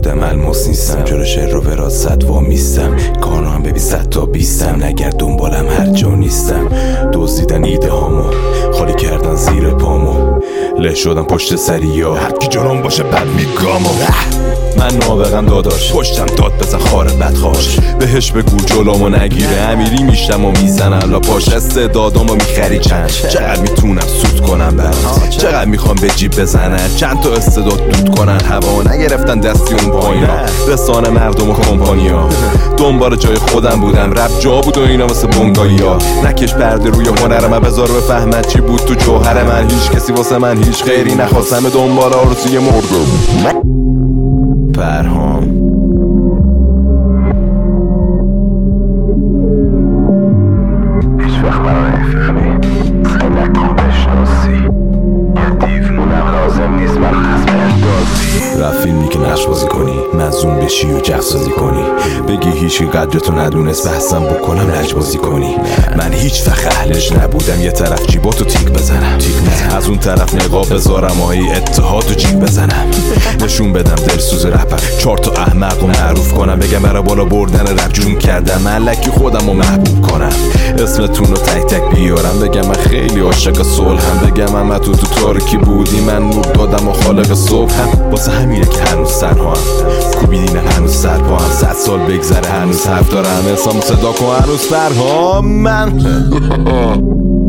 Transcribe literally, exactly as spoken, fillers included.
خودم الماس نیستم، جلو شعر و وراثت وامیستم، کارو هم ببین صد تا بیستم، نگرد دنبالم هر جا نیستم. دزدیدن ایده هامو، خالی کردن زیر پامو، له شدم پشت سریا، هر کی جلوم باشه بد میگامو. من نابغم داداش، پشتم داد بزن خار بدخواش، بهش بگو جلومو نگیره، امیری میشتم و میزنم لاپاش، استعدادامو میخری چند، چقدر میتونم سود کنم برات، چقدر میخوام به جیب بزنن، چند تا استعداد دود کنن هوا، نگرفتن دستی اون پایینا، رسانه مردم و کمپانیا، دنبال جای خودم بودم، رپ جا بود و اینا مثل بنگالیا، نکش پرده روی هنرم بذار بفهمن چی بود تو جوهر من، هیچ کسی واسه من هیچ خیری نخواستم، دنبال آرزوی مردم. پرهام هیچ وقت منو نمیفهمی، خیلی نکن بشناسی، یه دیوونم لازم نیست من حسب اندازی. رفت فیلمی که نقش بازی کنی، مظلوم بشی و جه سازی کنی، بگی هیچی قدرتو ندونست بحثم بکنم لج بازی کنی. من هیچ وقت اهلش نبودم یه طرف جیباتو تیک بزنم، از اون طرف نقاب بذارم آهی اتحاد و جیب بزنم، نشون بدم دلسوز رپر، چهار تا احمق و معروف کنم، بگم برای بالا بردن رپ جون کردم، من لکی خودم رو محبوب کنم، اسمتون رو تک تک بیارم، بگم من خیلی عاشق صلحم، بگم من تو تو تاریکی بودی من نور دادم و خالق صبحم، واسه همینه که هنوز سرها هم کوبیدینه، هنوز سرپا هم، صد سال بگذره هنوز حرف دارم، انسان صدا کن هنوز سرها من